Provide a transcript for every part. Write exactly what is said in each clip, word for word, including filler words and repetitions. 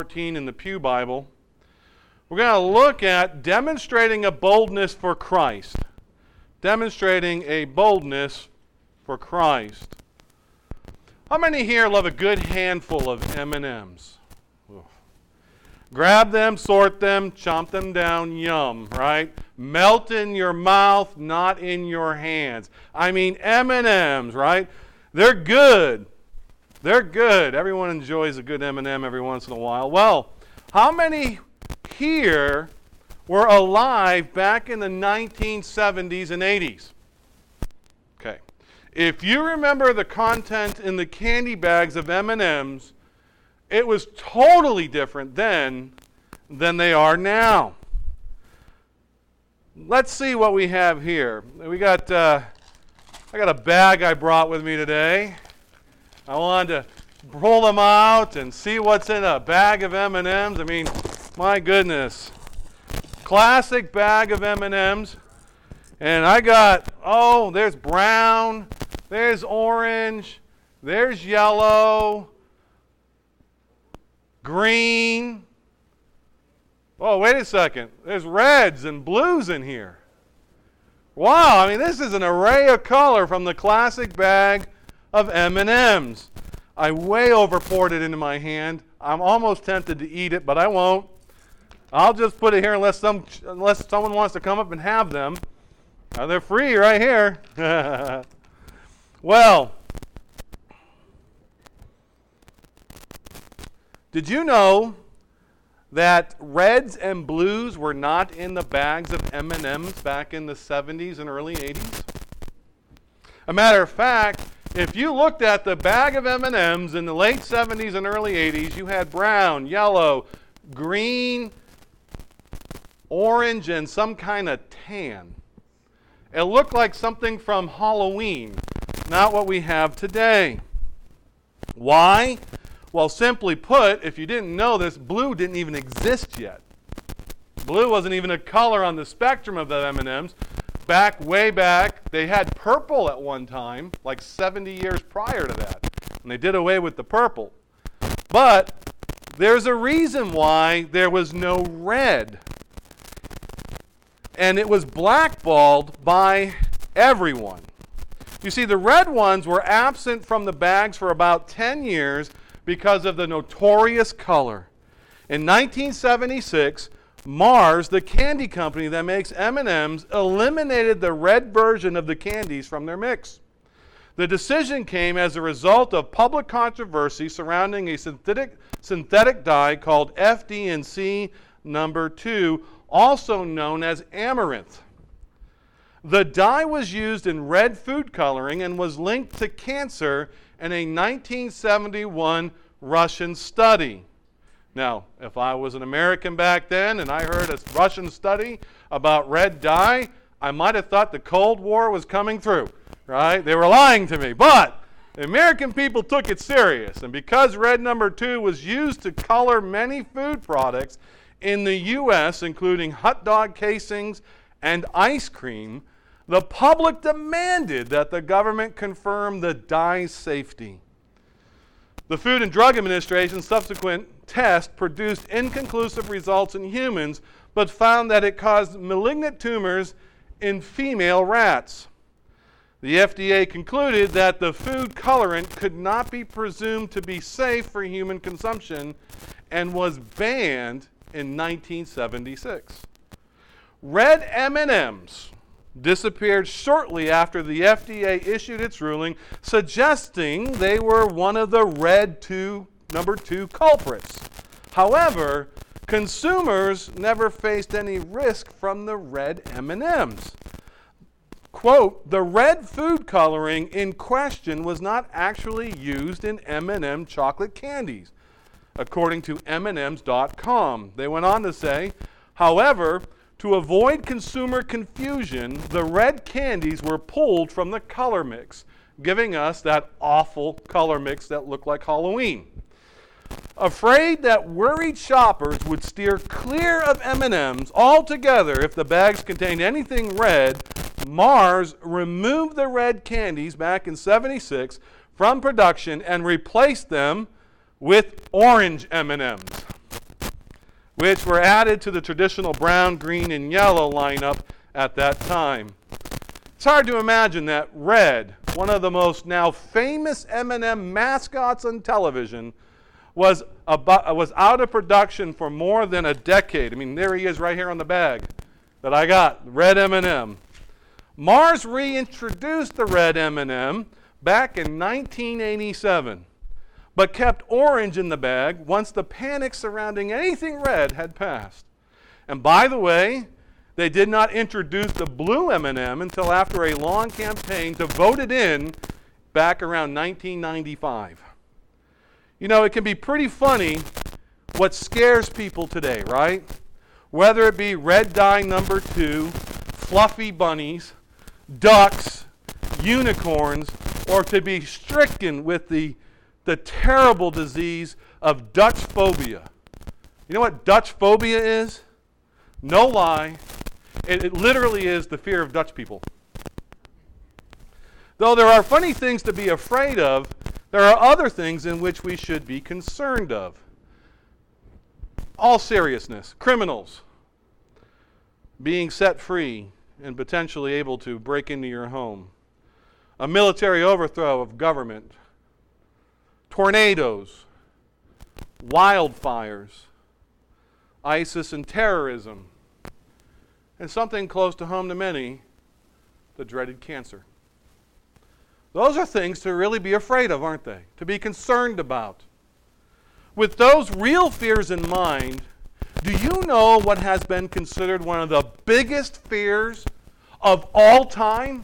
fourteen in the Pew Bible. We're going to look at demonstrating a boldness for Christ. Demonstrating a boldness for Christ. How many here love a good handful of M and M's? Oof. Grab them, sort them, chomp them down, yum, right? Melt in your mouth, not in your hands. I mean M and M's, right? They're good. They're good. Everyone enjoys a good M and M every once in a while. Well, how many here were alive back in the nineteen seventies and eighties? Okay. If you remember the content in the candy bags of M and M's, it was totally different then than they are now. Let's see what we have here. We got, uh, I got a bag I brought with me today. I wanted to pull them out and see what's in a bag of M and M's. I mean, my goodness. Classic bag of M and M's. And I got, oh, there's brown, there's orange, there's yellow, green. Oh, wait a second. There's reds and blues in here. Wow, I mean, this is an array of color from the classic bag of M and M's. I way over poured it into my hand. I'm almost tempted to eat it, but I won't. I'll just put it here unless some unless someone wants to come up and have them. Uh, they're free right here. Well, did you know that reds and blues were not in the bags of M and M's back in the seventies and early eighties? A matter of fact, if you looked at the bag of M and M's in the late seventies and early eighties, you had brown, yellow, green, orange, and some kind of tan. It looked like something from Halloween, not what we have today. Why? Well, simply put, if you didn't know this, blue didn't even exist yet. Blue wasn't even a color on the spectrum of the M and M's. Back, way back, they had purple at one time, like seventy years prior to that. And they did away with the purple. But there's a reason why there was no red. And it was blackballed by everyone. You see, the red ones were absent from the bags for about ten years because of the notorious color. In nineteen seventy-six, Mars, the candy company that makes M and M's, eliminated the red version of the candies from their mix. The decision came as a result of public controversy surrounding a synthetic, synthetic dye called F D N C number two, also known as amaranth. The dye was used in red food coloring and was linked to cancer in a nineteen seventy-one Russian study. Now, if I was an American back then and I heard a Russian study about red dye, I might have thought the Cold War was coming through, right? They were lying to me. But the American people took it serious. And because red number two was used to color many food products in the U S, including hot dog casings and ice cream, the public demanded that the government confirm the dye's safety. The Food and Drug Administration's subsequent test produced inconclusive results in humans, but found that it caused malignant tumors in female rats. The F D A concluded that the food colorant could not be presumed to be safe for human consumption and was banned in nineteen seventy-six. Red M and M's disappeared shortly after the F D A issued its ruling, suggesting they were one of the red two, number two culprits. However, consumers never faced any risk from the red M and M's. Quote, the red food coloring in question was not actually used in M and M chocolate candies, according to M and M's dot com. They went on to say, however, to avoid consumer confusion, the red candies were pulled from the color mix, giving us that awful color mix that looked like Halloween. Afraid that worried shoppers would steer clear of M and M's altogether if the bags contained anything red, Mars removed the red candies back in seventy-six from production and replaced them with orange M and M's. which were added to the traditional brown, green, and yellow lineup at that time. It's hard to imagine that red, one of the most now famous M and M mascots on television, was, about, was out of production for more than a decade. I mean, there he is right here on the bag that I got, red M and M. Mars reintroduced the red M and M back in nineteen eighty-seven, but kept orange in the bag once the panic surrounding anything red had passed. And by the way, they did not introduce the blue M and M until after a long campaign to vote it in back around nineteen ninety-five. You know, it can be pretty funny what scares people today, right? Whether it be red dye number two, fluffy bunnies, ducks, unicorns, or to be stricken with the, the terrible disease of Dutch phobia. You know what Dutch phobia is? No lie. It, it literally is the fear of Dutch people. Though there are funny things to be afraid of, there are other things in which we should be concerned of. All seriousness, criminals being set free and potentially able to break into your home, a military overthrow of government, tornadoes, wildfires, ISIS and terrorism, and something close to home to many, the dreaded cancer. Those are things to really be afraid of, aren't they? To be concerned about. With those real fears in mind, do you know what has been considered one of the biggest fears of all time?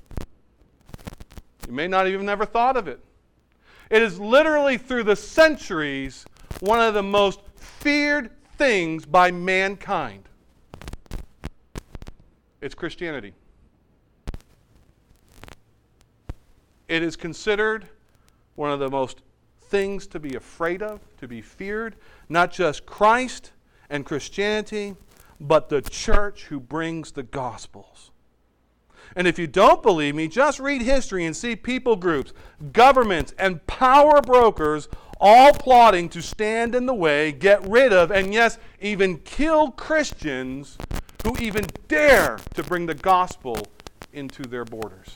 You may not even never thought of it. It is literally through the centuries one of the most feared things by mankind. It's Christianity. It is considered one of the most things to be afraid of, to be feared, not just Christ and Christianity, but the church who brings the Gospels. And if you don't believe me, just read history and see people groups, governments, and power brokers all plotting to stand in the way, get rid of, and yes, even kill Christians who even dare to bring the gospel into their borders.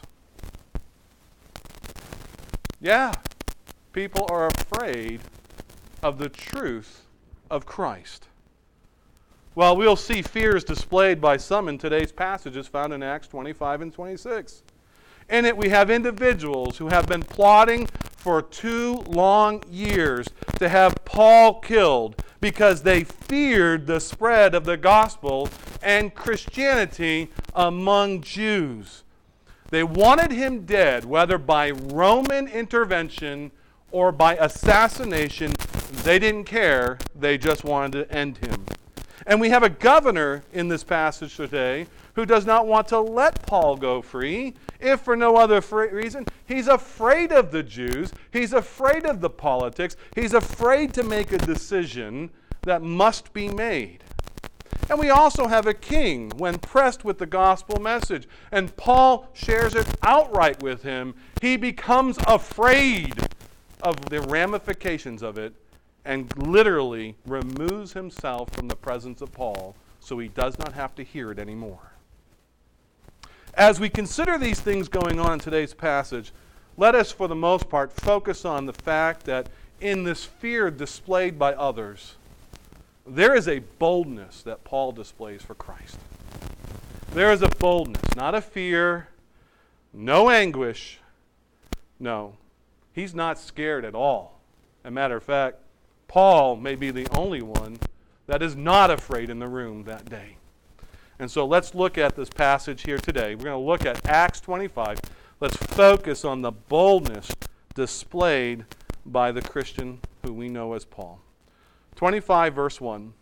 Yeah, people are afraid of the truth of Christ. Well, we'll see fears displayed by some in today's passages found in Acts twenty-five and twenty-six. In it, we have individuals who have been plotting for two long years to have Paul killed because they feared the spread of the gospel and Christianity among Jews. They wanted him dead, whether by Roman intervention or by assassination. They didn't care. They just wanted to end him. And we have a governor in this passage today who does not want to let Paul go free, if for no other fr- reason. He's afraid of the Jews. He's afraid of the politics. He's afraid to make a decision that must be made. And we also have a king when pressed with the gospel message, and Paul shares it outright with him. He becomes afraid of the ramifications of it and literally removes himself from the presence of Paul so he does not have to hear it anymore. As we consider these things going on in today's passage, let us, for the most part, focus on the fact that in this fear displayed by others, there is a boldness that Paul displays for Christ. There is a boldness, not a fear, no anguish. No, he's not scared at all. As a matter of fact, Paul may be the only one that is not afraid in the room that day. And so let's look at this passage here today. We're going to look at Acts twenty-five. Let's focus on the boldness displayed by the Christian who we know as Paul. twenty-five, verse one.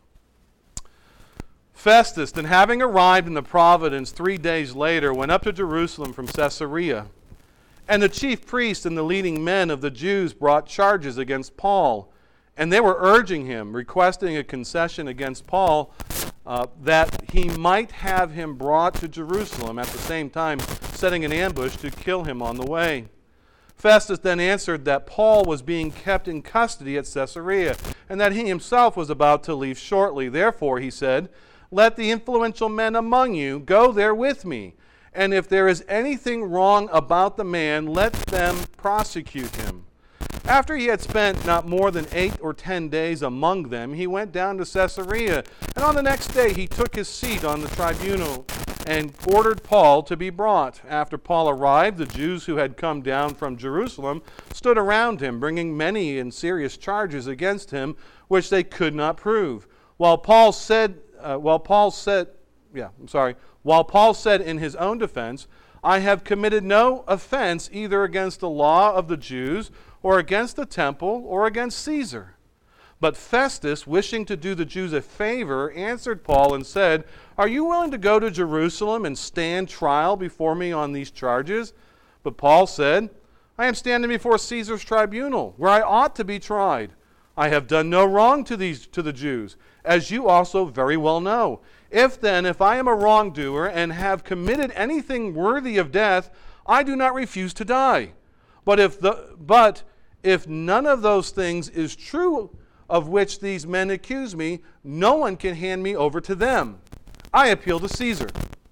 Festus, then having arrived in the province three days later, went up to Jerusalem from Caesarea. And the chief priests and the leading men of the Jews brought charges against Paul. And they were urging him, requesting a concession against Paul, uh, that he might have him brought to Jerusalem, at the same time setting an ambush to kill him on the way. Festus then answered that Paul was being kept in custody at Caesarea, and that he himself was about to leave shortly. Therefore, he said, "Let the influential men among you go there with me, and if there is anything wrong about the man, let them prosecute him." After he had spent not more than eight or ten days among them, he went down to Caesarea, and on the next day he took his seat on the tribunal and ordered Paul to be brought. After Paul arrived, the Jews who had come down from Jerusalem stood around him, bringing many and serious charges against him, which they could not prove. While Paul said, uh, while Paul said, yeah, I'm sorry, while Paul said in his own defense, "I have committed no offense either against the law of the Jews or against the temple or against Caesar." But Festus, wishing to do the Jews a favor, answered Paul and said, "Are you willing to go to Jerusalem and stand trial before me on these charges?" But Paul said, "I am standing before Caesar's tribunal, where I ought to be tried. I have done no wrong to these to the Jews, as you also very well know. If then, if I am a wrongdoer and have committed anything worthy of death, I do not refuse to die. But if the but if none of those things is true of which these men accuse me, no one can hand me over to them. I appeal to Caesar."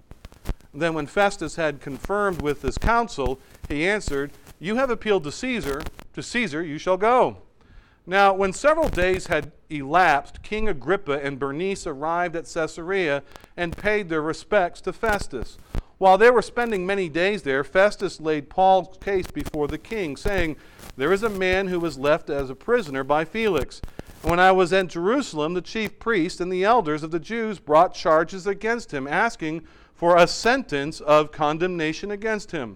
Then when Festus had confirmed with this council, he answered, "You have appealed to Caesar. To Caesar you shall go." Now, when several days had elapsed, King Agrippa and Bernice arrived at Caesarea and paid their respects to Festus. While they were spending many days there, Festus laid Paul's case before the king, saying, "There is a man who was left as a prisoner by Felix. When I was at Jerusalem, the chief priests and the elders of the Jews brought charges against him, asking for a sentence of condemnation against him.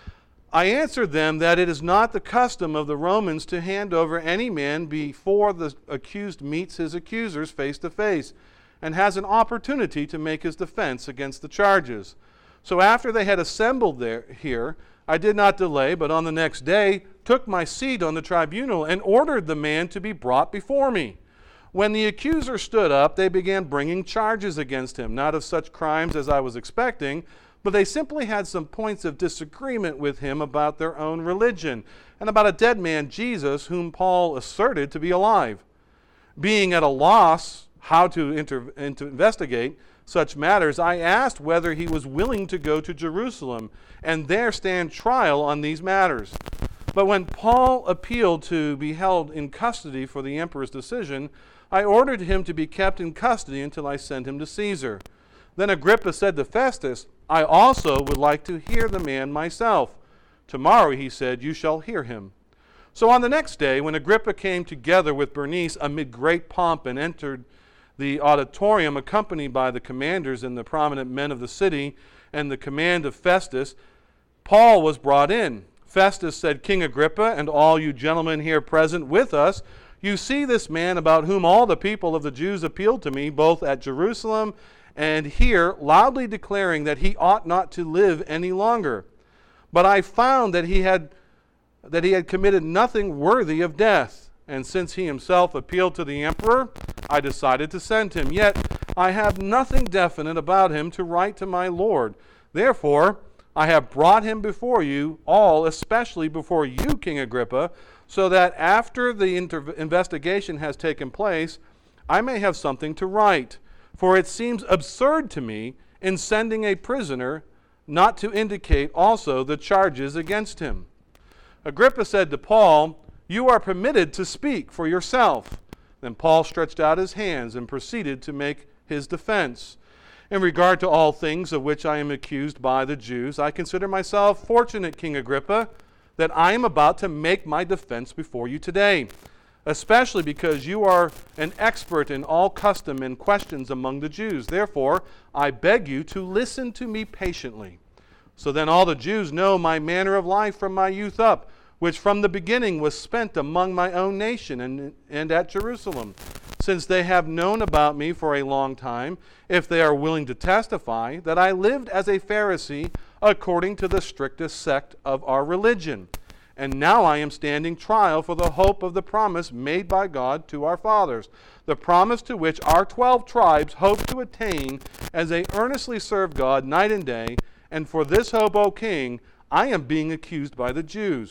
I answered them that it is not the custom of the Romans to hand over any man before the accused meets his accusers face to face and has an opportunity to make his defense against the charges. So after they had assembled there here, I did not delay, but on the next day took my seat on the tribunal and ordered the man to be brought before me. When the accuser stood up, they began bringing charges against him, not of such crimes as I was expecting, but they simply had some points of disagreement with him about their own religion and about a dead man, Jesus, whom Paul asserted to be alive. Being at a loss how to, inter- and to investigate such matters, I asked whether he was willing to go to Jerusalem and there stand trial on these matters. But when Paul appealed to be held in custody for the emperor's decision, I ordered him to be kept in custody until I sent him to Caesar. Then Agrippa said to Festus, I also would like to hear the man myself. Tomorrow, he said, you shall hear him. So on the next day, when Agrippa came together with Bernice amid great pomp and entered the auditorium accompanied by the commanders and the prominent men of the city and the command of Festus, Paul was brought in. Festus said, King Agrippa, and all you gentlemen here present with us, you see this man about whom all the people of the Jews appealed to me, both at Jerusalem and here, loudly declaring that he ought not to live any longer. But I found that he had that he had committed nothing worthy of death, and since he himself appealed to the emperor, I decided to send him. Yet I have nothing definite about him to write to my lord. Therefore, I have brought him before you all, especially before you, King Agrippa, so that after the inter- investigation has taken place, I may have something to write. For it seems absurd to me in sending a prisoner not to indicate also the charges against him. Agrippa said to Paul, you are permitted to speak for yourself. Then Paul stretched out his hands and proceeded to make his defense. In regard to all things of which I am accused by the Jews, I consider myself fortunate, King Agrippa, that I am about to make my defense before you today, especially because you are an expert in all custom and questions among the Jews. Therefore, I beg you to listen to me patiently. So then all the Jews know my manner of life from my youth up, which from the beginning was spent among my own nation and, and at Jerusalem. Since they have known about me for a long time, if they are willing to testify, that I lived as a Pharisee according to the strictest sect of our religion. And now I am standing trial for the hope of the promise made by God to our fathers, the promise to which our twelve tribes hope to attain as they earnestly serve God night and day. And for this hope, O King, I am being accused by the Jews.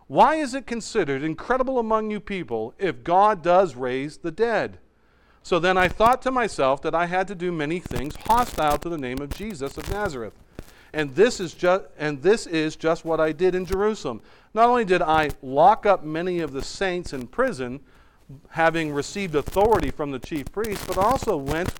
Why is it considered incredible among you people if God does raise the dead? So then I thought to myself that I had to do many things hostile to the name of Jesus of Nazareth. And this is just and this is just what I did in Jerusalem. Not only did I lock up many of the saints in prison, having received authority from the chief priests, but also went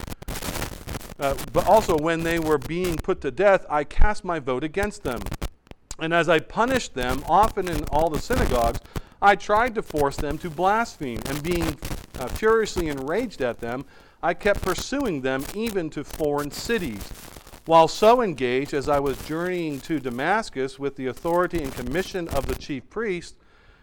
uh, but also when they were being put to death, I cast my vote against them. And as I punished them, often in all the synagogues, I tried to force them to blaspheme, and being uh, furiously enraged at them, I kept pursuing them even to foreign cities. While so engaged, as I was journeying to Damascus with the authority and commission of the chief priest,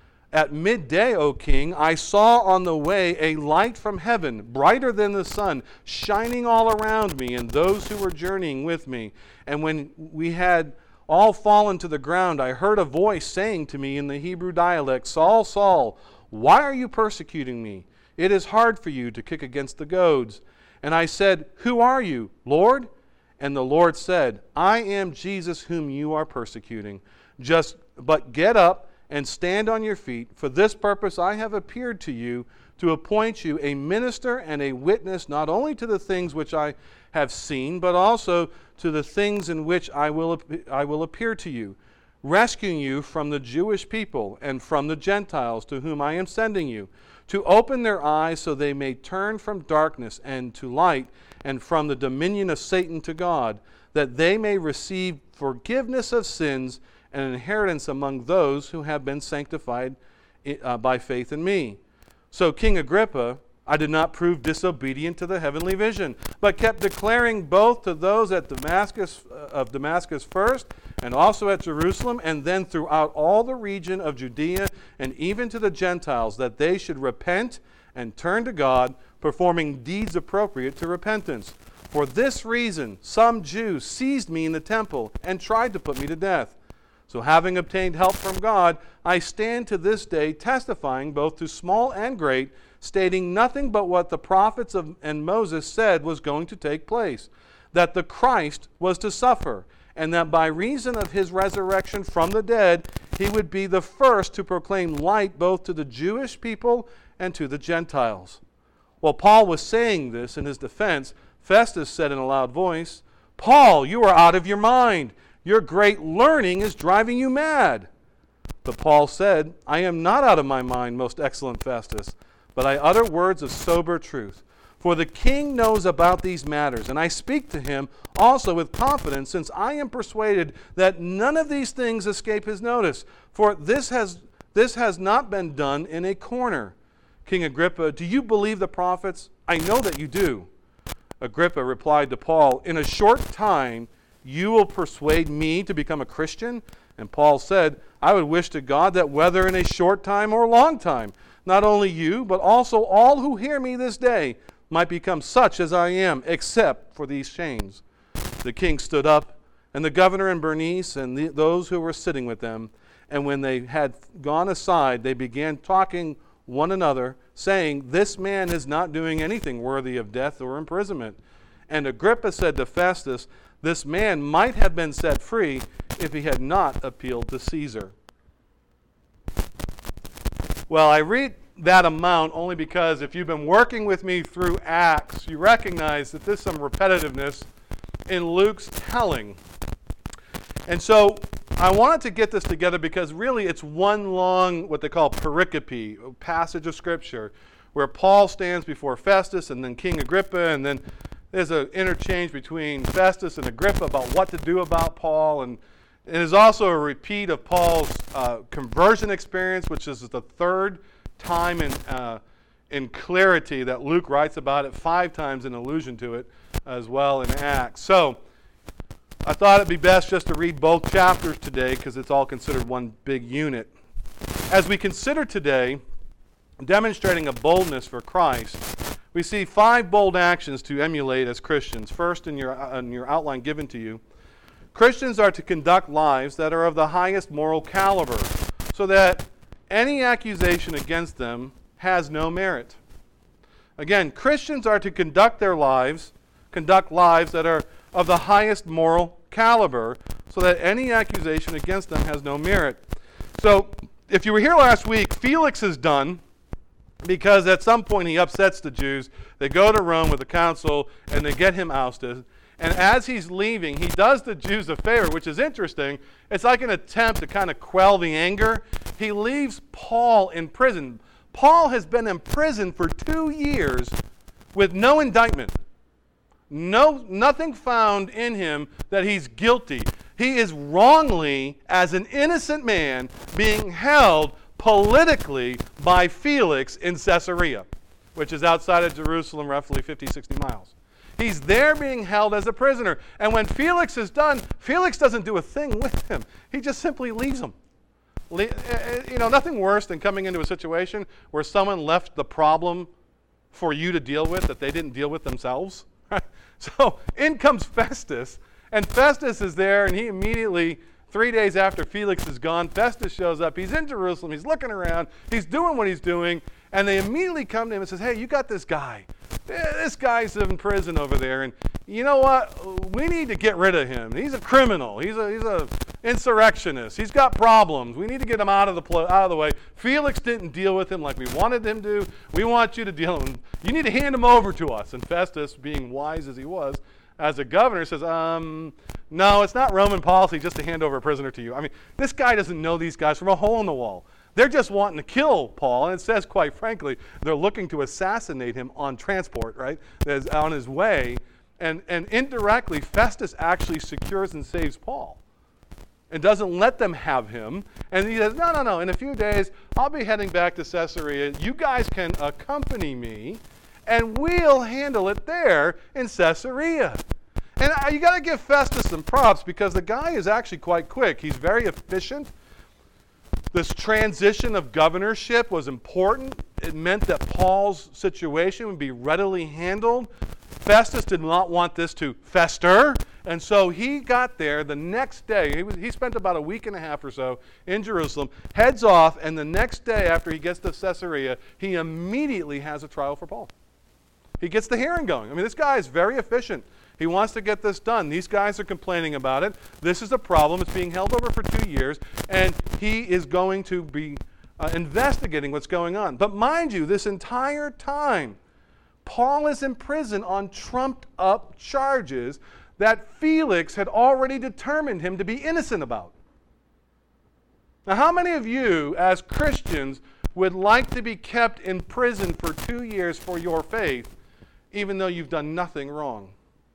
at midday, O king, I saw on the way a light from heaven, brighter than the sun, shining all around me and those who were journeying with me. And when we had all fallen to the ground, I heard a voice saying to me in the Hebrew dialect, Saul, Saul, why are you persecuting me? It is hard for you to kick against the goads. And I said, Who are you, Lord? And the Lord said, I am Jesus whom you are persecuting. Just but get up and stand on your feet. For this purpose I have appeared to you, to appoint you a minister and a witness not only to the things which I have seen, but also to the things in which I will I will appear to you, rescuing you from the Jewish people and from the Gentiles to whom I am sending you, to open their eyes so they may turn from darkness and to light, and from the dominion of Satan to God, that they may receive forgiveness of sins and an inheritance among those who have been sanctified uh, by faith in me. So King Agrippa, I did not prove disobedient to the heavenly vision, but kept declaring both to those at Damascus uh, of Damascus first, and also at Jerusalem, and then throughout all the region of Judea, and even to the Gentiles, that they should repent and turn to God, performing deeds appropriate to repentance. For this reason, some Jews seized me in the temple and tried to put me to death. So having obtained help from God, I stand to this day testifying both to small and great, stating nothing but what the prophets of, and Moses said was going to take place, that the Christ was to suffer, and that by reason of his resurrection from the dead, he would be the first to proclaim light both to the Jewish people and to the Gentiles. While Paul was saying this in his defense, Festus said in a loud voice, Paul, you are out of your mind. Your great learning is driving you mad. But Paul said, I am not out of my mind, most excellent Festus, but I utter words of sober truth. For the king knows about these matters, and I speak to him also with confidence, since I am persuaded that none of these things escape his notice. For this has, this has not been done in a corner. King Agrippa, do you believe the prophets? I know that you do. Agrippa replied to Paul, in a short time you will persuade me to become a Christian? And Paul said, I would wish to God that whether in a short time or a long time, not only you, but also all who hear me this day might become such as I am, except for these chains. The king stood up, and the governor and Bernice and the, those who were sitting with them, and when they had gone aside, they began talking one another, saying, this man is not doing anything worthy of death or imprisonment. And Agrippa said to Festus, this man might have been set free if he had not appealed to Caesar. Well, I read that amount only because if you've been working with me through Acts, you recognize that there's some repetitiveness in Luke's telling. And so I wanted to get this together because really it's one long, what they call pericope, passage of Scripture, where Paul stands before Festus and then King Agrippa, and then there's an interchange between Festus and Agrippa about what to do about Paul. And it is also a repeat of Paul's uh, conversion experience, which is the third time in, uh, in clarity that Luke writes about it, five times in allusion to it as well in Acts. So I thought it'd be best just to read both chapters today because it's all considered one big unit. As we consider today demonstrating a boldness for Christ, we see five bold actions to emulate as Christians. First, in your, uh, in your outline given to you, Christians are to conduct lives that are of the highest moral caliber so that any accusation against them has no merit. Again, Christians are to conduct their lives, conduct lives that are of the highest moral caliber so that any accusation against them has no merit. So if you were here last week, Felix is done because at some point he upsets the Jews. They go to Rome with the council and they get him ousted. And as he's leaving, he does the Jews a favor, which is interesting. It's like an attempt to kind of quell the anger. He leaves Paul in prison. Paul has been in prison for two years with no indictment. No, nothing found in him that he's guilty. He is wrongly, as an innocent man, being held politically by Felix in Caesarea, which is outside of Jerusalem, roughly fifty, sixty miles. He's there being held as a prisoner. And when Felix is done, Felix doesn't do a thing with him. He just simply leaves him. Le- you know, nothing worse than coming into a situation where someone left the problem for you to deal with that they didn't deal with themselves. Right? So in comes Festus, and Festus is there, and he immediately, three days after Felix is gone, Festus shows up. He's in Jerusalem. He's looking around. He's doing what he's doing. And they immediately come to him and says, hey, you got this guy. This guy's in prison over there. And you know what? We need to get rid of him. He's a criminal. He's a he's a insurrectionist. He's got problems. We need to get him out of the pl- out of the way. Felix didn't deal with him like we wanted him to. We want you to deal with him. You need to hand him over to us. And Festus, being wise as he was, as a governor, says, um, no, it's not Roman policy just to hand over a prisoner to you. I mean, this guy doesn't know these guys from a hole in the wall. They're just wanting to kill Paul, and it says, quite frankly, they're looking to assassinate him on transport, right? That's on his way. And, and indirectly, Festus actually secures and saves Paul and doesn't let them have him. And he says, no, no, no, in a few days, I'll be heading back to Caesarea. You guys can accompany me, and we'll handle it there in Caesarea. And uh, you got to give Festus some props because the guy is actually quite quick. He's very efficient. This transition of governorship was important. It meant that Paul's situation would be readily handled. Festus did not want this to fester, and so he got there the next day. He, was, he spent about a week and a half or so in Jerusalem, heads off, and the next day after he gets to Caesarea, he immediately has a trial for Paul. He gets the hearing going. I mean, this guy is very efficient. He wants to get this done. These guys are complaining about it. This is a problem. It's being held over for two years, and he is going to be uh, investigating what's going on. But mind you, this entire time, Paul is in prison on trumped-up charges that Felix had already determined him to be innocent about. Now, how many of you, as Christians, would like to be kept in prison for two years for your faith, even though you've done nothing wrong?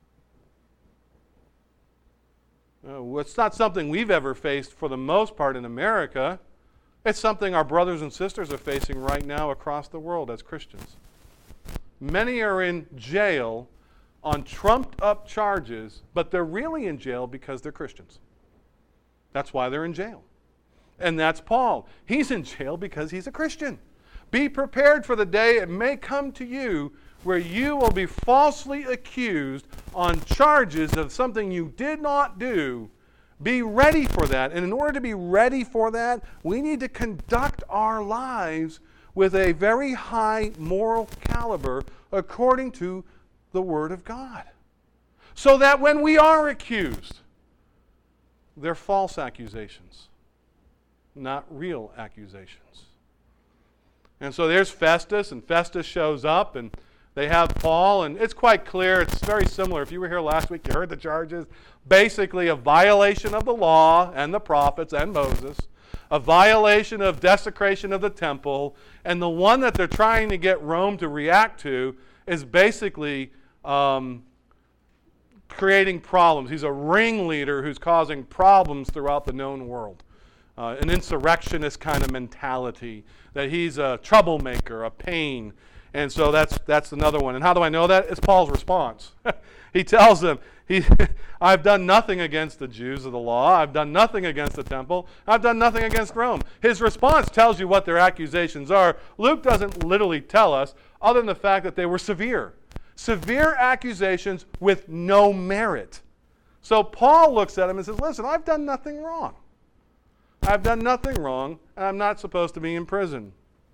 Uh, it's not something we've ever faced for the most part in America. It's something our brothers and sisters are facing right now across the world as Christians. Many are in jail on trumped-up charges, but they're really in jail because they're Christians. That's why they're in jail. And that's Paul. He's in jail because he's a Christian. Be prepared for the day it may come to you where you will be falsely accused on charges of something you did not do. Be ready for that. And in order to be ready for that, we need to conduct our lives with a very high moral caliber according to the Word of God. So that when we are accused, they're false accusations, not real accusations. And so there's Festus, and Festus shows up, and they have Paul, and it's quite clear. It's very similar. If you were here last week, you heard the charges. Basically, a violation of the law and the prophets and Moses, a violation of desecration of the temple, and the one that they're trying to get Rome to react to is basically um, creating problems. He's a ringleader who's causing problems throughout the known world. Uh, an insurrectionist kind of mentality, that he's a troublemaker, a pain. And so that's that's another one. And how do I know that? It's Paul's response. He tells them, he, I've done nothing against the Jews of the law. I've done nothing against the temple. I've done nothing against Rome. His response tells you what their accusations are. Luke doesn't literally tell us, other than the fact that they were severe. Severe accusations with no merit. So Paul looks at him and says, listen, I've done nothing wrong. I've done nothing wrong, and I'm not supposed to be in prison.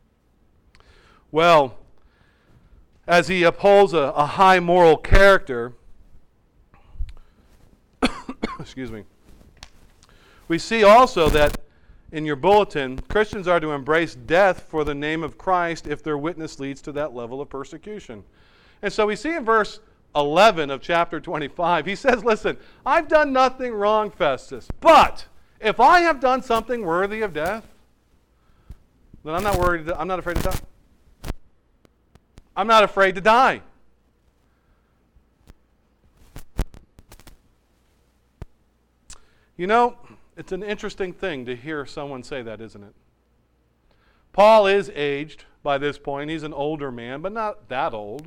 Well, as he upholds a, a high moral character, excuse me, we see also that in your bulletin, Christians are to embrace death for the name of Christ if their witness leads to that level of persecution. And so we see in verse eleven of chapter twenty-five, he says, listen, I've done nothing wrong, Festus, but if I have done something worthy of death, then I'm not worried, I'm not afraid to die. I'm not afraid to die. You know, it's an interesting thing to hear someone say that, isn't it? Paul is aged by this point. He's an older man, but not that old.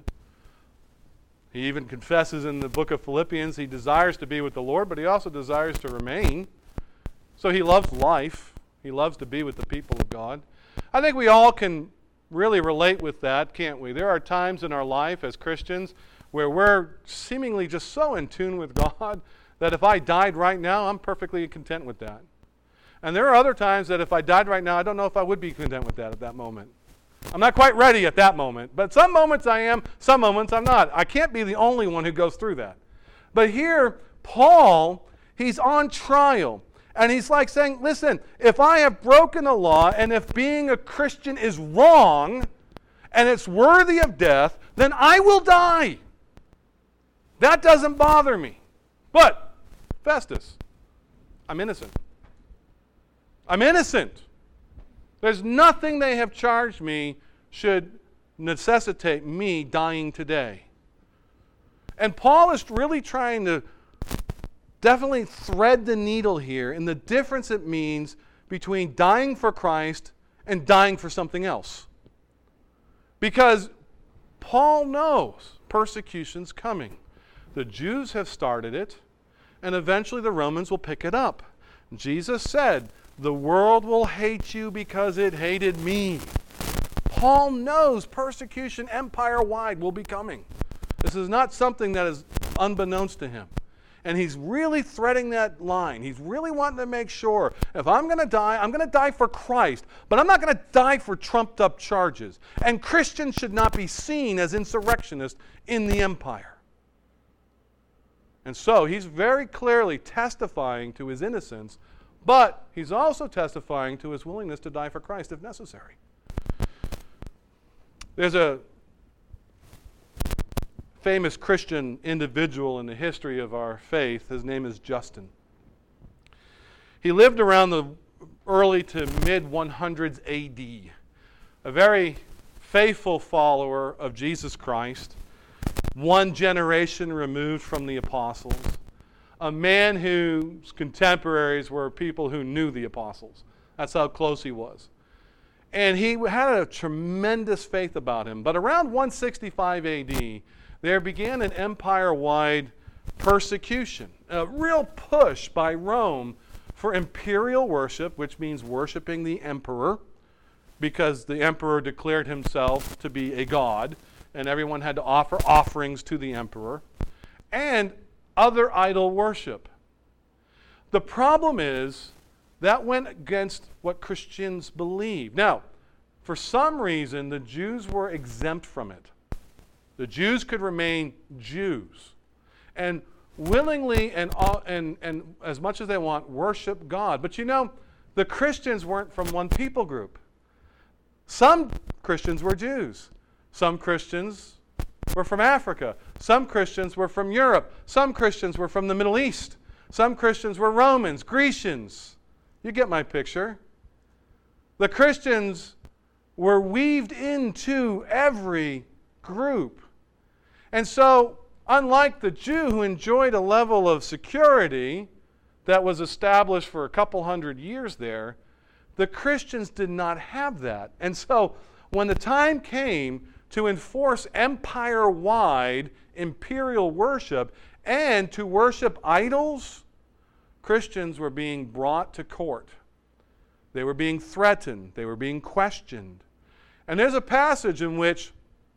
He even confesses in the book of Philippians he desires to be with the Lord, but he also desires to remain. So he loves life. He loves to be with the people of God. I think we all can really relate with that, can't we? There are times in our life as Christians where we're seemingly just so in tune with God that if I died right now, I'm perfectly content with that. And there are other times that if I died right now, I don't know if I would be content with that at that moment. I'm not quite ready at that moment. But some moments I am, some moments I'm not. I can't be the only one who goes through that. But here, Paul, he's on trial. And he's like saying, listen, if I have broken the law and if being a Christian is wrong and it's worthy of death, then I will die. That doesn't bother me. But, Festus, I'm innocent. I'm innocent. There's nothing they have charged me should necessitate me dying today. And Paul is really trying to definitely thread the needle here in the difference it means between dying for Christ and dying for something else. Because Paul knows persecution's coming. The Jews have started it, and eventually the Romans will pick it up. Jesus said, the world will hate you because it hated me. Paul knows persecution empire-wide will be coming. This is not something that is unbeknownst to him. And he's really threading that line. He's really wanting to make sure, if I'm going to die, I'm going to die for Christ, but I'm not going to die for trumped-up charges. And Christians should not be seen as insurrectionists in the empire. And so he's very clearly testifying to his innocence, but he's also testifying to his willingness to die for Christ if necessary. There's a famous Christian individual in the history of our faith. His name is Justin. He lived around the early to mid one hundreds A D, a very faithful follower of Jesus Christ, one generation removed from the apostles, a man whose contemporaries were people who knew the apostles. That's how close he was. And he had a tremendous faith about him. But around one sixty-five A D, there began an empire-wide persecution, a real push by Rome for imperial worship, which means worshiping the emperor, because the emperor declared himself to be a god, and everyone had to offer offerings to the emperor, and other idol worship. The problem is that went against what Christians believe. Now, for some reason, the Jews were exempt from it. The Jews could remain Jews and willingly and, and, and as much as they want, worship God. But you know, the Christians weren't from one people group. Some Christians were Jews. Some Christians were from Africa. Some Christians were from Europe. Some Christians were from the Middle East. Some Christians were Romans, Grecians. You get my picture. The Christians were weaved into every group. And so, unlike the Jew who enjoyed a level of security that was established for a couple hundred years there, the Christians did not have that. And so, when the time came to enforce empire-wide imperial worship and to worship idols, Christians were being brought to court. They were being threatened. They were being questioned. And there's a passage in which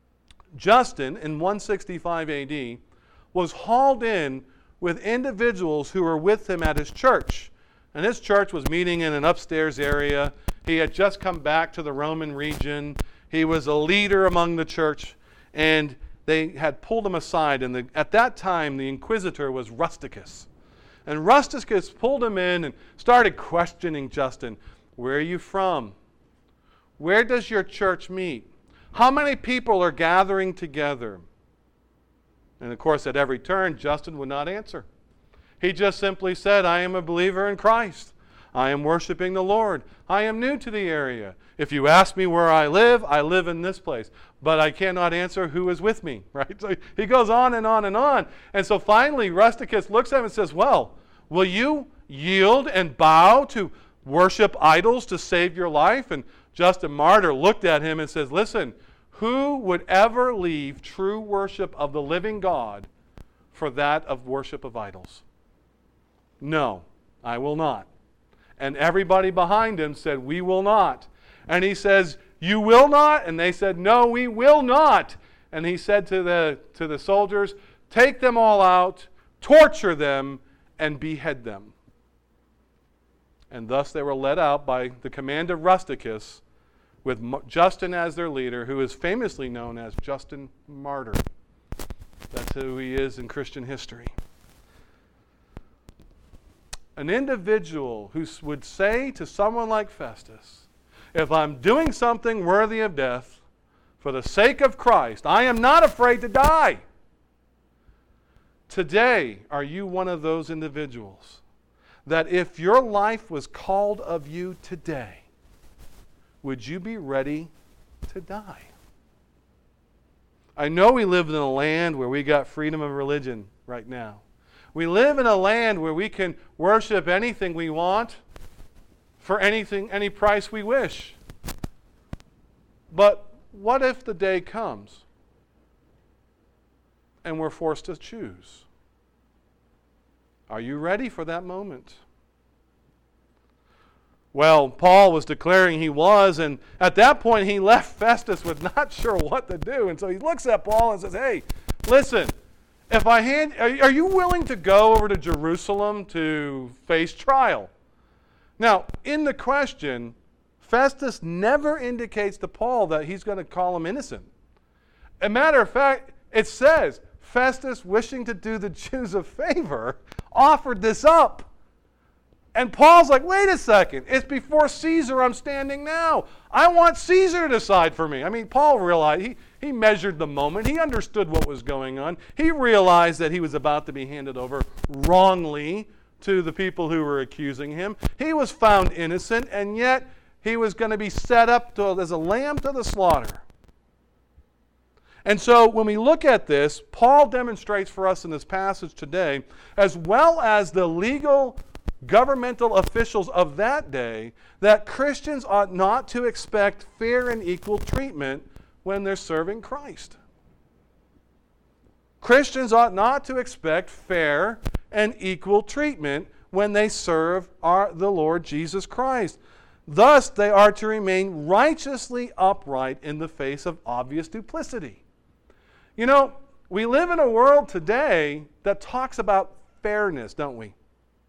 Justin, in one sixty-five A D, was hauled in with individuals who were with him at his church. And his church was meeting in an upstairs area. He had just come back to the Roman region. He was a leader among the church, and they had pulled him aside. And the, at that time, the inquisitor was Rusticus. And Rusticus pulled him in and started questioning Justin. Where are you from? Where does your church meet? How many people are gathering together? And of course, at every turn, Justin would not answer. He just simply said, I am a believer in Christ. I am worshiping the Lord. I am new to the area. If you ask me where I live, I live in this place. But I cannot answer who is with me, right? So he goes on and on and on. And so finally, Rusticus looks at him and says, well, will you yield and bow to worship idols to save your life? And Justin Martyr looked at him and says, listen, who would ever leave true worship of the living God for that of worship of idols? No, I will not. And everybody behind him said, we will not. And he says, you will not? And they said, no, we will not. And he said to the, to the soldiers, take them all out, torture them, and behead them. And thus they were led out by the command of Rusticus, with Justin as their leader, who is famously known as Justin Martyr. That's who he is in Christian history. An individual who would say to someone like Festus, if I'm doing something worthy of death for the sake of Christ, I am not afraid to die. Today, are you one of those individuals that if your life was called of you today, would you be ready to die? I know we live in a land where we got freedom of religion right now. We live in a land where we can worship anything we want for anything, any price we wish. But what if the day comes and we're forced to choose? Are you ready for that moment? Well, Paul was declaring he was, and at that point he left Festus with not sure what to do. And so he looks at Paul and says, hey, listen, if I hand, are you willing to go over to Jerusalem to face trial? Now, in the question, Festus never indicates to Paul that he's going to call him innocent. As a matter of fact, it says, Festus, wishing to do the Jews a favor, offered this up. And Paul's like, wait a second, it's before Caesar I'm standing now. I want Caesar to decide for me. I mean, Paul realized, he, he measured the moment. He understood what was going on. He realized that he was about to be handed over wrongly to the people who were accusing him. He was found innocent, and yet he was going to be set up to, as a lamb to the slaughter. And so when we look at this, Paul demonstrates for us in this passage today, as well as the legal governmental officials of that day, that Christians ought not to expect fair and equal treatment when they're serving Christ. Christians ought not to expect fair and equal treatment when they serve our, the Lord Jesus Christ. Thus, they are to remain righteously upright in the face of obvious duplicity. You know, we live in a world today that talks about fairness, don't we?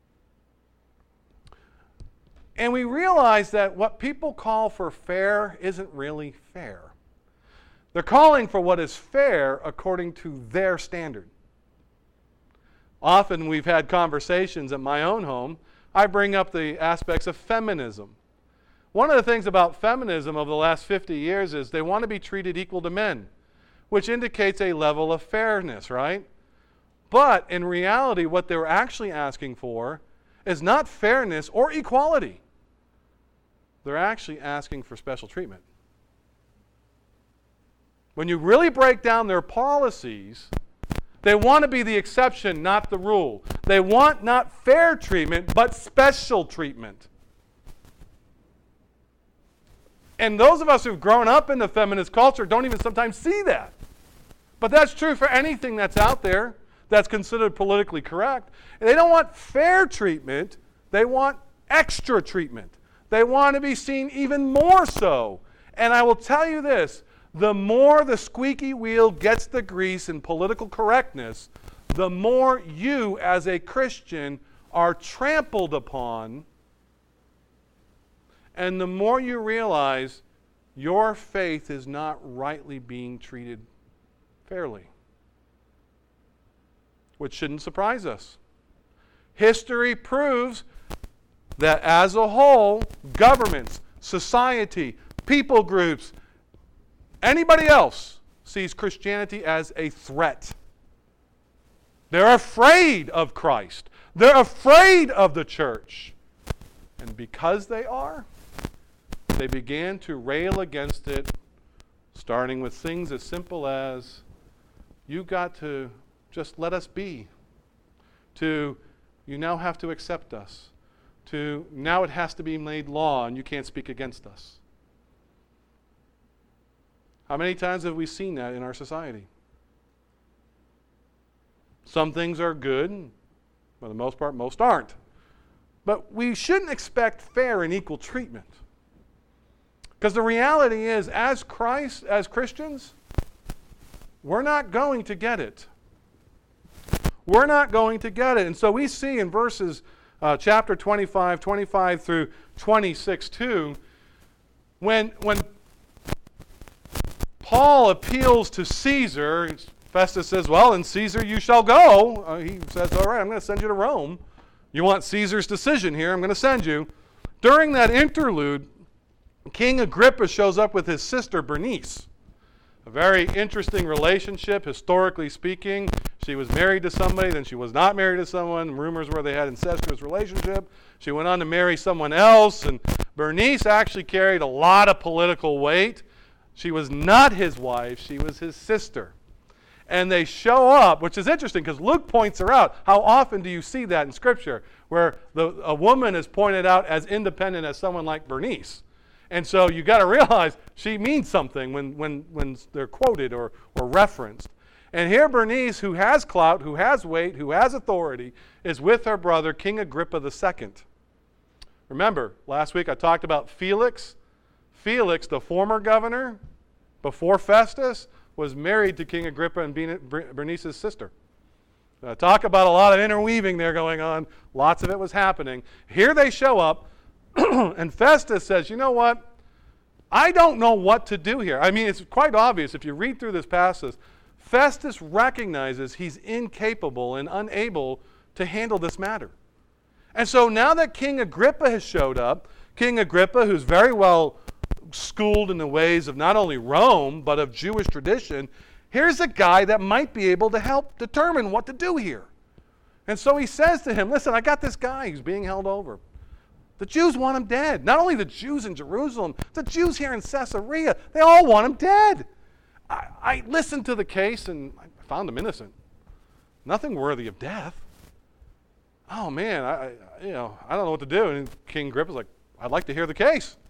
And we realize that what people call for fair isn't really fair. They're calling for what is fair according to their standard. Often we've had conversations at my own home. I bring up the aspects of feminism. One of the things about feminism over the last fifty years is they want to be treated equal to men, which indicates a level of fairness, right? But in reality, what they were actually asking for is not fairness or equality. They're actually asking for special treatment. When you really break down their policies, they want to be the exception, not the rule. They want not fair treatment, but special treatment. And those of us who've grown up in the feminist culture don't even sometimes see that. But that's true for anything that's out there that's considered politically correct. They don't want fair treatment. They want extra treatment. They want to be seen even more so. And I will tell you this, the more the squeaky wheel gets the grease in political correctness, the more you as a Christian are trampled upon, and the more you realize your faith is not rightly being treated fairly. Which shouldn't surprise us. History proves that as a whole, governments, society, people groups, anybody else sees Christianity as a threat. They're afraid of Christ. They're afraid of the church. And because they are, they began to rail against it, starting with things as simple as, you got to just let us be, to, you now have to accept us, to, now it has to be made law and you can't speak against us. How many times have we seen that in our society? Some things are good, for the most part, most aren't. But we shouldn't expect fair and equal treatment. Because the reality is, as Christ, as Christians, we're not going to get it. We're not going to get it. And so we see in verses, uh, chapter twenty-five, twenty-five through twenty-six, too, when, when Paul appeals to Caesar, Festus says, well, in Caesar you shall go. Uh, he says, all right, I'm going to send you to Rome. You want Caesar's decision here, I'm going to send you. During that interlude, King Agrippa shows up with his sister Bernice. A very interesting relationship, historically speaking. She was married to somebody, then she was not married to someone. Rumors were they had incestuous relationship. She went on to marry someone else, and Bernice actually carried a lot of political weight. She was not his wife, she was his sister. And they show up, which is interesting because Luke points her out. How often do you see that in Scripture, where the, a woman is pointed out as independent as someone like Bernice? And so you got to realize she means something when, when, when they're quoted or, or referenced. And here Bernice, who has clout, who has weight, who has authority, is with her brother, King Agrippa the Second. Remember, last week I talked about Felix. Felix, the former governor, before Festus, was married to King Agrippa and Bernice's sister. Uh, talk about a lot of interweaving there going on. Lots of it was happening. Here they show up, and Festus says, you know what? I don't know what to do here. I mean, it's quite obvious if you read through this passage. Festus recognizes he's incapable and unable to handle this matter. And so now that King Agrippa has showed up, King Agrippa, who's very well schooled in the ways of not only Rome, but of Jewish tradition, here's a guy that might be able to help determine what to do here. And so he says to him, listen, I got this guy who's being held over. The Jews want him dead. Not only the Jews in Jerusalem, the Jews here in Caesarea, they all want him dead. I, I listened to the case and I found him innocent. Nothing worthy of death. Oh man, I, I you know, I don't know what to do. And King Agrippa's like, I'd like to hear the case.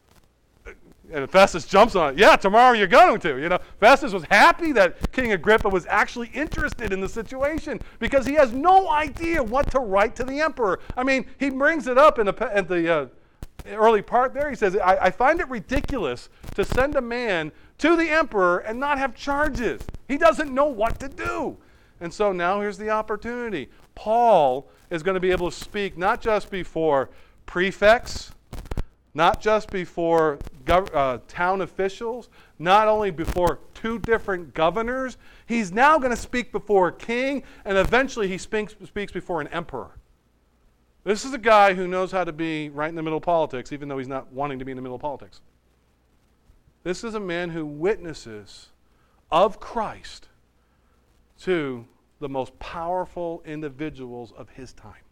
And Festus jumps on it. Yeah, tomorrow you're going to. You know, Festus was happy that King Agrippa was actually interested in the situation because he has no idea what to write to the emperor. I mean, he brings it up in the, in the uh, early part there. He says, I, I find it ridiculous to send a man to the emperor and not have charges. He doesn't know what to do. And so now here's the opportunity. Paul is going to be able to speak not just before prefects, not just before gov- uh, town officials, not only before two different governors. He's now going to speak before a king, and eventually he speaks, speaks before an emperor. This is a guy who knows how to be right in the middle of politics, even though he's not wanting to be in the middle of politics. This is a man who witnesses of Christ to the most powerful individuals of his time.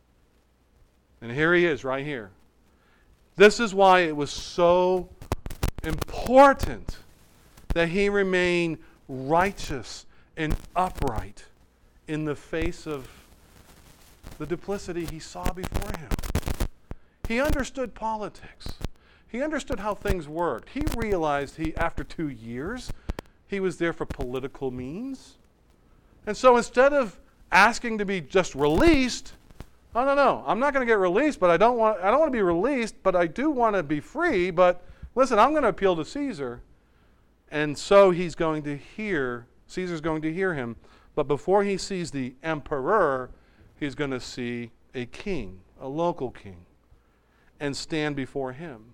And here he is, right here. This is why it was so important that he remain righteous and upright in the face of the duplicity he saw before him. He understood politics. He understood how things worked. He realized he, after two years, he was there for political means. And so instead of asking to be just released, no, no, no, I'm not going to get released, but I don't want I don't want to be released, but I do want to be free, but listen, I'm going to appeal to Caesar. And so he's going to hear, Caesar's going to hear him, but before he sees the emperor, he's going to see a king, a local king, and stand before him.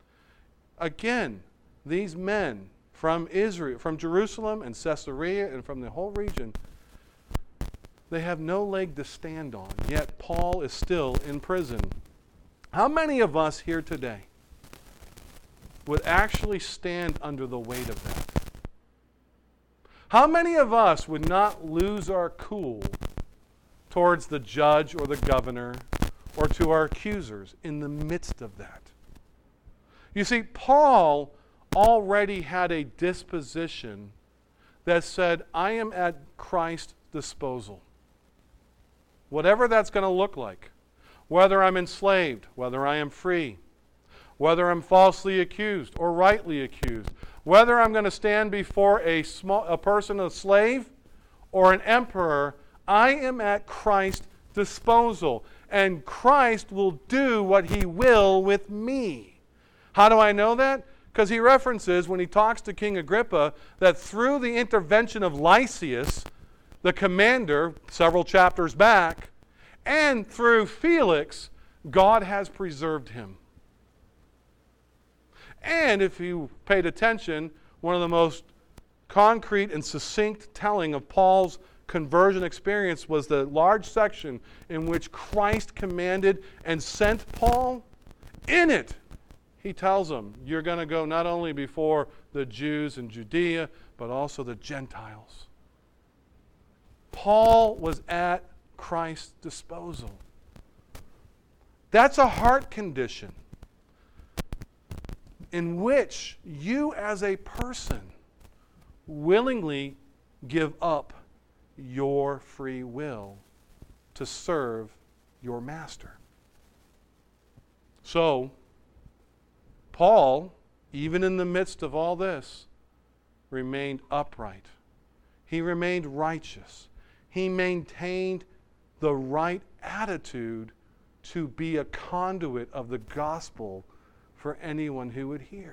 Again, these men from Israel, from Jerusalem and Caesarea and from the whole region, they have no leg to stand on, yet Paul is still in prison. How many of us here today would actually stand under the weight of that? How many of us would not lose our cool towards the judge or the governor or to our accusers in the midst of that? You see, Paul already had a disposition that said, I am at Christ's disposal. Whatever that's going to look like, whether I'm enslaved, whether I am free, whether I'm falsely accused or rightly accused, whether I'm going to stand before a small a person, a slave, or an emperor, I am at Christ's disposal. And Christ will do what he will with me. How do I know that? Because he references, when he talks to King Agrippa, that through the intervention of Lysias, the commander, several chapters back, and through Felix, God has preserved him. And if you paid attention, one of the most concrete and succinct telling of Paul's conversion experience was the large section in which Christ commanded and sent Paul. In it, he tells them, you're going to go not only before the Jews in Judea, but also the Gentiles. Paul was at Christ's disposal. That's a heart condition in which you as a person willingly give up your free will to serve your master. So, Paul, even in the midst of all this, remained upright. He remained righteous. He maintained the right attitude to be a conduit of the gospel for anyone who would hear.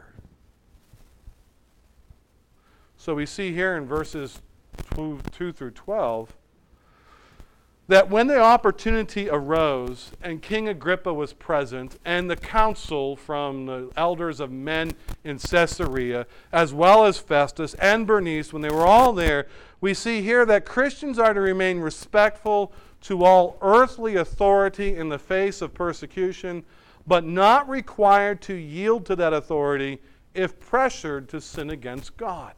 So we see here in verses two through twelve that when the opportunity arose and King Agrippa was present and the council from the elders of men in Caesarea, as well as Festus and Bernice, when they were all there, we see here that Christians are to remain respectful to all earthly authority in the face of persecution, but not required to yield to that authority if pressured to sin against God.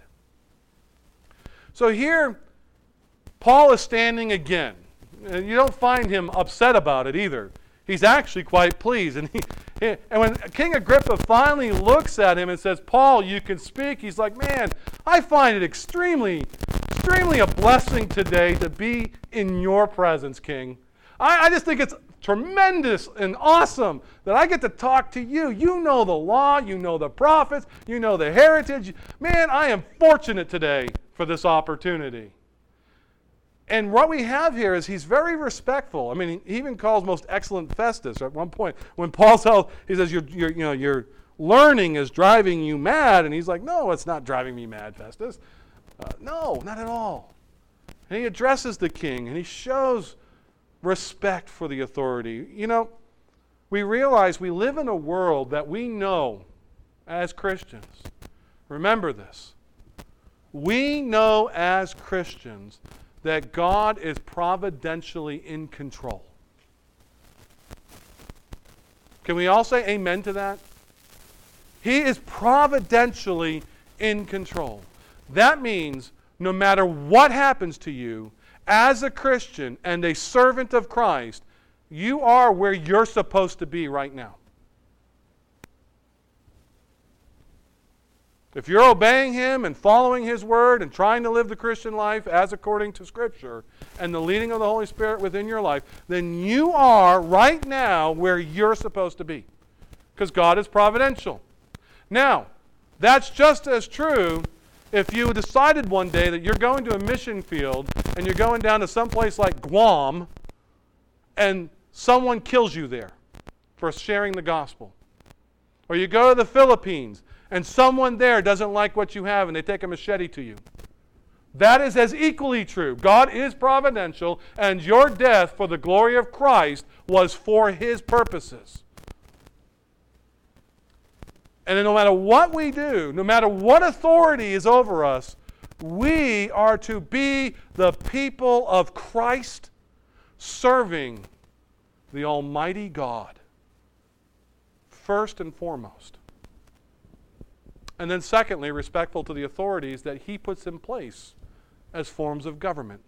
So here, Paul is standing again. And you don't find him upset about it either. He's actually quite pleased. And, he, he, and when King Agrippa finally looks at him and says, Paul, you can speak, he's like, man, I find it extremely, extremely a blessing today to be in your presence, King. I, I just think it's tremendous and awesome that I get to talk to you. You know the law, you know the prophets, you know the heritage. Man, I am fortunate today for this opportunity. And what we have here is he's very respectful. I mean, he even calls most excellent Festus at one point. When Paul tells, he says, you're, you're, you know, your learning is driving you mad. And he's like, no, it's not driving me mad, Festus. Uh, no, not at all. And he addresses the king, and he shows respect for the authority. You know, we realize we live in a world that we know as Christians. Remember this. We know as Christians that God is providentially in control. Can we all say amen to that? He is providentially in control. That means no matter what happens to you, as a Christian and a servant of Christ, you are where you're supposed to be right now. If you're obeying Him and following His Word and trying to live the Christian life as according to Scripture and the leading of the Holy Spirit within your life, then you are right now where you're supposed to be. Because God is providential. Now, that's just as true if you decided one day that you're going to a mission field and you're going down to some place like Guam and someone kills you there for sharing the gospel. Or you go to the Philippines and someone there doesn't like what you have and they take a machete to you. That is as equally true. God is providential, and your death for the glory of Christ was for His purposes. And no matter what we do, no matter what authority is over us, we are to be the people of Christ serving the Almighty God. first and foremost. And then secondly, respectful to the authorities that he puts in place as forms of government.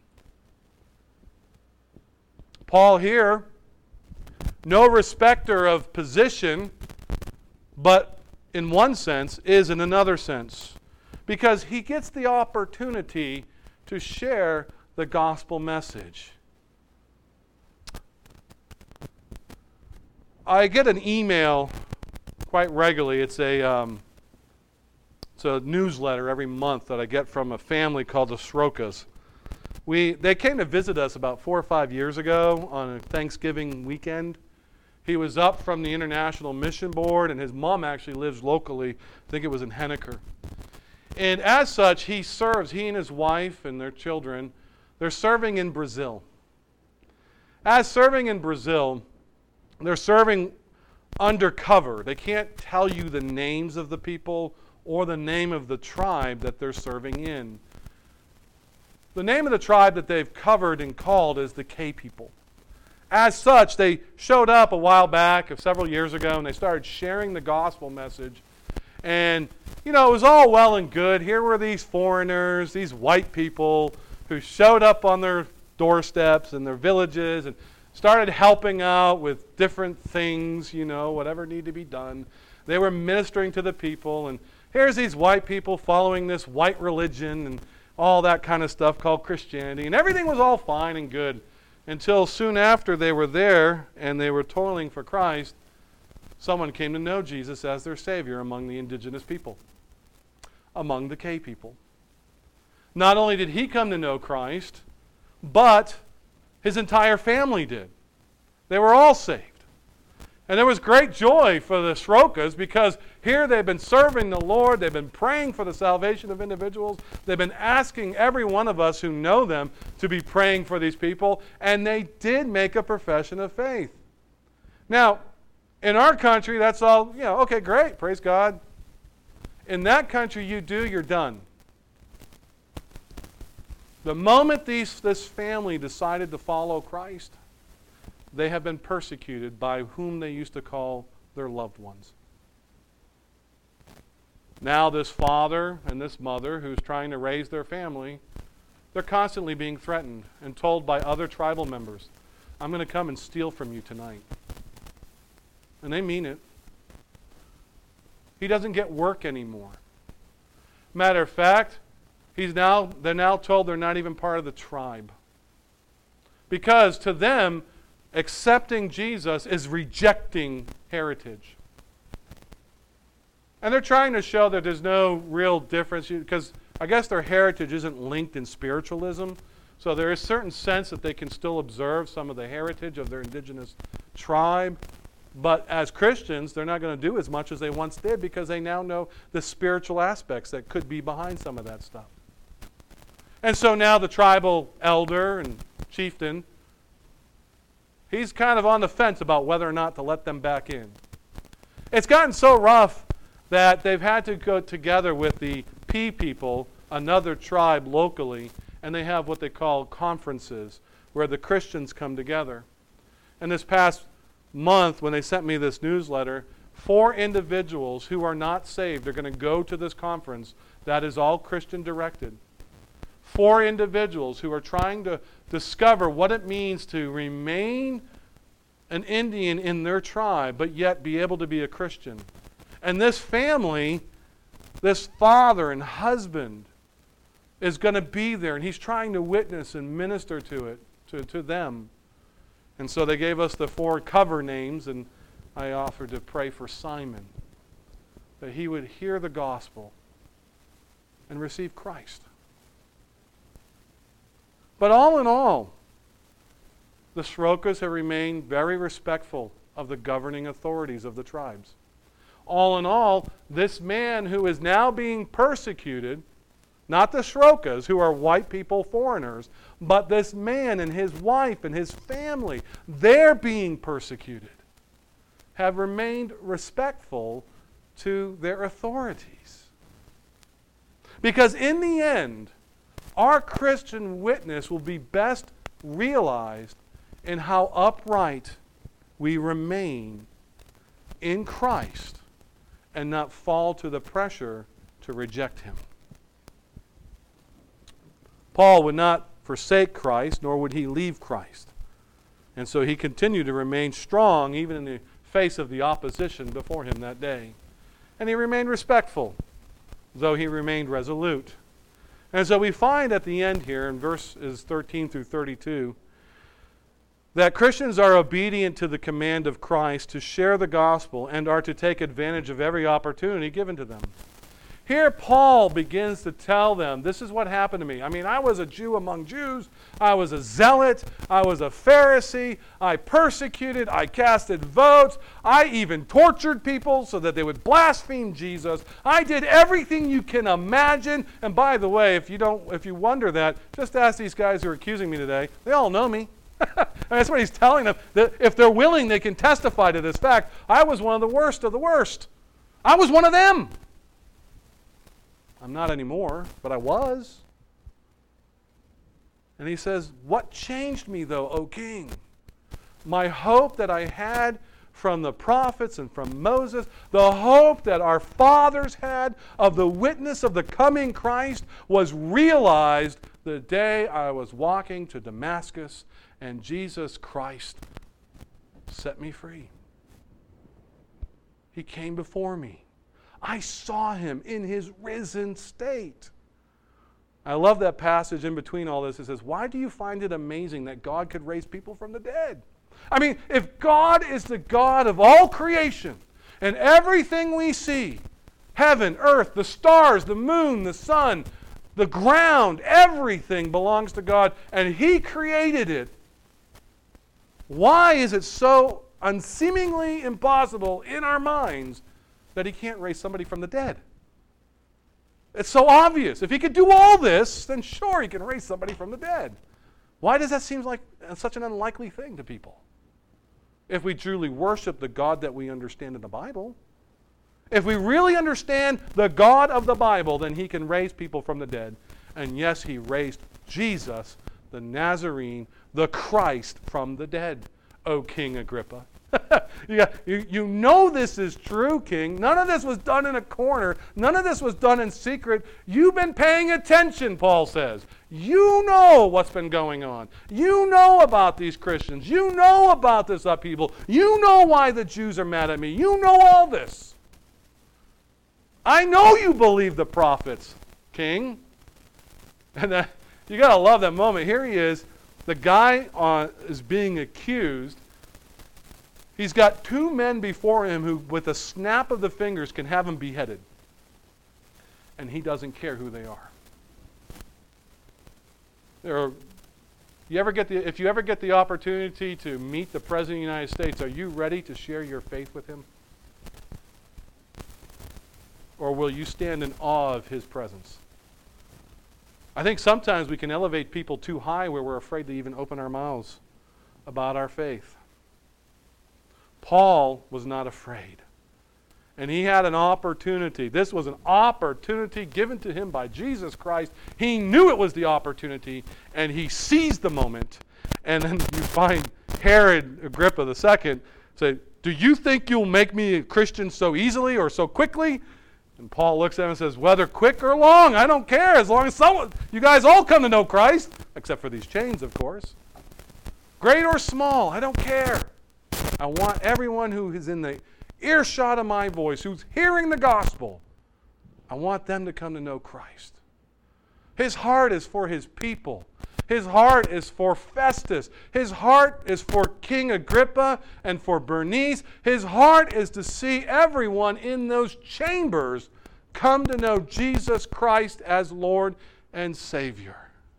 Paul here, no respecter of position, but in one sense is in another sense, because he gets the opportunity to share the gospel message. I get an email quite regularly. It's a um, it's a newsletter every month that I get from a family called the Srokas. We they came to visit us about four or five years ago on a Thanksgiving weekend. He was up from the International Mission Board, and his mom actually lives locally. I think it was in Henniker. And as such, he serves, he and his wife and their children, they're serving in Brazil. As serving in Brazil, they're serving undercover. They can't tell you the names of the people or the name of the tribe that they're serving in. The name of the tribe that they've covered and called is the K people. As such, they showed up a while back, several years ago, and they started sharing the gospel message. And, you know, it was all well and good. Here were these foreigners, these white people who showed up on their doorsteps and their villages and started helping out with different things, you know, whatever needed to be done. They were ministering to the people, and here's these white people following this white religion and all that kind of stuff called Christianity. And everything was all fine and good until soon after they were there and they were toiling for Christ, someone came to know Jesus as their Savior among the indigenous people, among the K people. Not only did he come to know Christ, but his entire family did. They were all saved. And there was great joy for the Srokas because here they've been serving the Lord. They've been praying for the salvation of individuals. They've been asking every one of us who know them to be praying for these people. And they did make a profession of faith. Now, in our country, that's all, you know, okay, great, praise God. In that country, you do, you're done. The moment these, this family decided to follow Christ, they have been persecuted by whom they used to call their loved ones. Now this father and this mother who's trying to raise their family, they're constantly being threatened and told by other tribal members, I'm going to come and steal from you tonight. And they mean it. He doesn't get work anymore. Matter of fact, he's now they're now told they're not even part of the tribe. Because to them, accepting Jesus is rejecting heritage. And they're trying to show that there's no real difference because I guess their heritage isn't linked in spiritualism. So there is a certain sense that they can still observe some of the heritage of their indigenous tribe. But as Christians, they're not going to do as much as they once did because they now know the spiritual aspects that could be behind some of that stuff. And so now the tribal elder and chieftain, he's kind of on the fence about whether or not to let them back in. It's gotten so rough that they've had to go together with the P people, another tribe locally, and they have what they call conferences where the Christians come together. And this past month, when they sent me this newsletter, four individuals who are not saved are going to go to this conference that is all Christian directed. Four individuals who are trying to discover what it means to remain an Indian in their tribe, but yet be able to be a Christian. And this family, this father and husband, is going to be there, and he's trying to witness and minister to it, to, to them. And so they gave us the four cover names, and I offered to pray for Simon, that he would hear the gospel and receive Christ. But all in all, the Srokas have remained very respectful of the governing authorities of the tribes. All in all, this man who is now being persecuted, not the Srokas, who are white people foreigners, but this man and his wife and his family, they're being persecuted, have remained respectful to their authorities. Because in the end, our Christian witness will be best realized in how upright we remain in Christ and not fall to the pressure to reject him. Paul would not forsake Christ, nor would he leave Christ. And so he continued to remain strong even in the face of the opposition before him that day. And he remained respectful, though he remained resolute. And so we find at the end here in verses thirteen through thirty-two that Christians are obedient to the command of Christ to share the gospel and are to take advantage of every opportunity given to them. Here Paul begins to tell them, this is what happened to me. I mean, I was a Jew among Jews. I was a zealot. I was a Pharisee. I persecuted. I casted votes. I even tortured people so that they would blaspheme Jesus. I did everything you can imagine. And by the way, if you don't, if you wonder that, just ask these guys who are accusing me today. They all know me. And that's what he's telling them. That if they're willing, they can testify to this fact. I was one of the worst of the worst. I was one of them. I'm not anymore, but I was. And he says, what changed me though, O king? My hope that I had from the prophets and from Moses, the hope that our fathers had of the witness of the coming Christ was realized the day I was walking to Damascus and Jesus Christ set me free. He came before me. I saw him in his risen state. I love that passage in between all this. It says, why do you find it amazing that God could raise people from the dead? I mean, if God is the God of all creation and everything we see, heaven, earth, the stars, the moon, the sun, the ground, everything belongs to God, and he created it, why is it so unseemingly impossible in our minds that he can't raise somebody from the dead? It's so obvious. If he could do all this, then sure, he can raise somebody from the dead. Why does that seem like such an unlikely thing to people? If we truly worship the God that we understand in the Bible, if we really understand the God of the Bible, then he can raise people from the dead. And yes, he raised Jesus, the Nazarene, the Christ, from the dead, O King Agrippa. you, got, you, you know this is true, King. None of this was done in a corner. None of this was done in secret. You've been paying attention, Paul says. You know what's been going on. You know about these Christians. You know about this upheaval. You know why the Jews are mad at me. You know all this. I know you believe the prophets, King. And that, you got to love that moment. Here he is. The guy on, is being accused. He's got two men before him who, with a snap of the fingers, can have him beheaded. And he doesn't care who they are. There are, you ever get the, if you ever get the opportunity to meet the President of the United States, are you ready to share your faith with him? Or will you stand in awe of his presence? I think sometimes we can elevate people too high where we're afraid to even open our mouths about our faith. Paul was not afraid. And he had an opportunity. This was an opportunity given to him by Jesus Christ. He knew it was the opportunity, and he seized the moment. And then you find Herod Agrippa the Second say, do you think you'll make me a Christian so easily or so quickly? And Paul looks at him and says, whether quick or long, I don't care, as long as someone, you guys all come to know Christ, except for these chains, of course. Great or small, I don't care. I want everyone who is in the earshot of my voice, who's hearing the gospel, I want them to come to know Christ. His heart is for his people. His heart is for Festus. His heart is for King Agrippa and for Bernice. His heart is to see everyone in those chambers come to know Jesus Christ as Lord and Savior.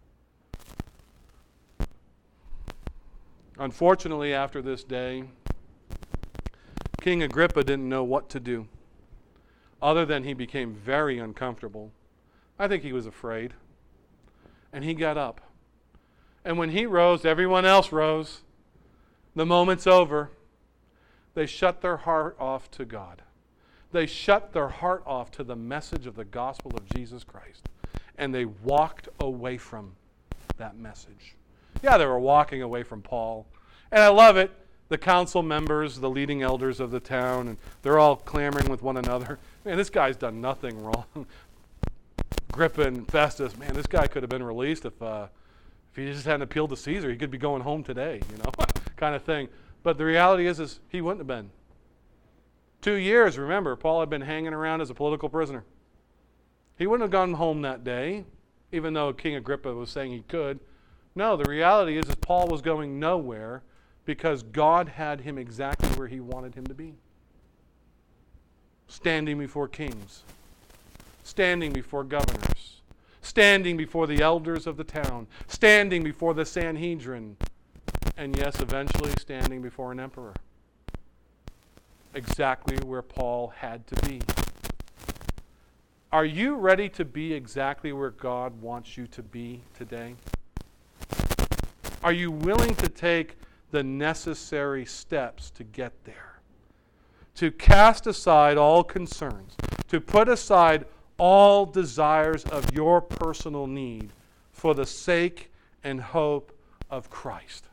Unfortunately, after this day, King Agrippa didn't know what to do, other than he became very uncomfortable. I think he was afraid. And he got up. And when he rose, everyone else rose. The moment's over. They shut their heart off to God. They shut their heart off to the message of the gospel of Jesus Christ. And they walked away from that message. Yeah, they were walking away from Paul. And I love it. the council members, the leading elders of the town, and they're all clamoring with one another. Man, this guy's done nothing wrong. Agrippa and Festus, man, this guy could have been released if uh, if he just hadn't appealed to Caesar. He could be going home today, you know, kind of thing. But the reality is, is he wouldn't have been. Two years, remember, Paul had been hanging around as a political prisoner. He wouldn't have gone home that day, even though King Agrippa was saying he could. No, the reality is, is Paul was going nowhere because God had him exactly where he wanted him to be. Standing before kings, standing before governors, standing before the elders of the town, standing before the Sanhedrin, and yes, eventually standing before an emperor. Exactly where Paul had to be. Are you ready to be exactly where God wants you to be today? Are you willing to take the necessary steps to get there? To cast aside all concerns, to put aside all desires of your personal need for the sake and hope of Christ.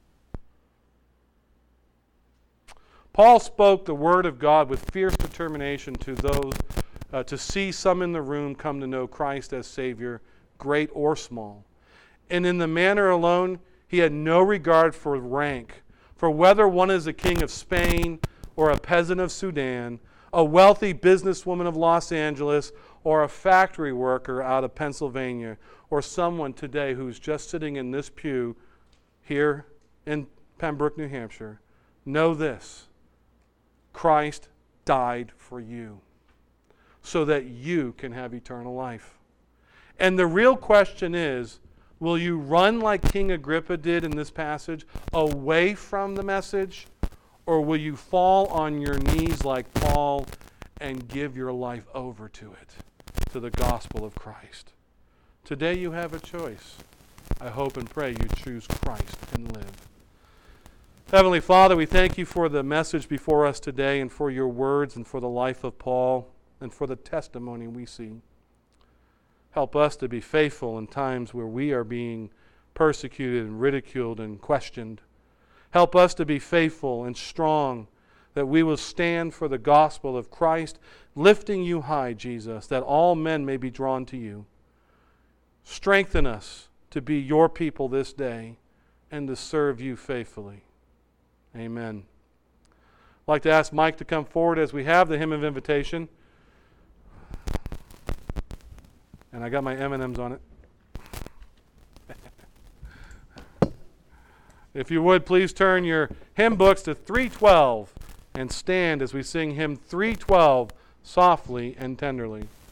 Paul spoke the word of God with fierce determination to those uh, to see some in the room come to know Christ as Savior, great or small. And in the manner alone, he had no regard for rank, for whether one is a king of Spain or a peasant of Sudan, a wealthy businesswoman of Los Angeles, or a factory worker out of Pennsylvania, or someone today who's just sitting in this pew here in Pembroke, New Hampshire. Know this: Christ died for you so that you can have eternal life. And the real question is, will you run like King Agrippa did in this passage, away from the message, or will you fall on your knees like Paul and give your life over to it, to the gospel of Christ? Today you have a choice. I hope and pray you choose Christ and live. Heavenly Father, we thank you for the message before us today and for your words and for the life of Paul and for the testimony we see. Help us to be faithful in times where we are being persecuted and ridiculed and questioned. Help us to be faithful and strong, that we will stand for the gospel of Christ, lifting you high, Jesus, that all men may be drawn to you. Strengthen us to be your people this day and to serve you faithfully. Amen. I'd like to ask Mike to come forward as we have the hymn of invitation. And I got my M and M's on it. If you would, please turn your hymn books to three twelve and stand as we sing hymn three twelve softly and tenderly.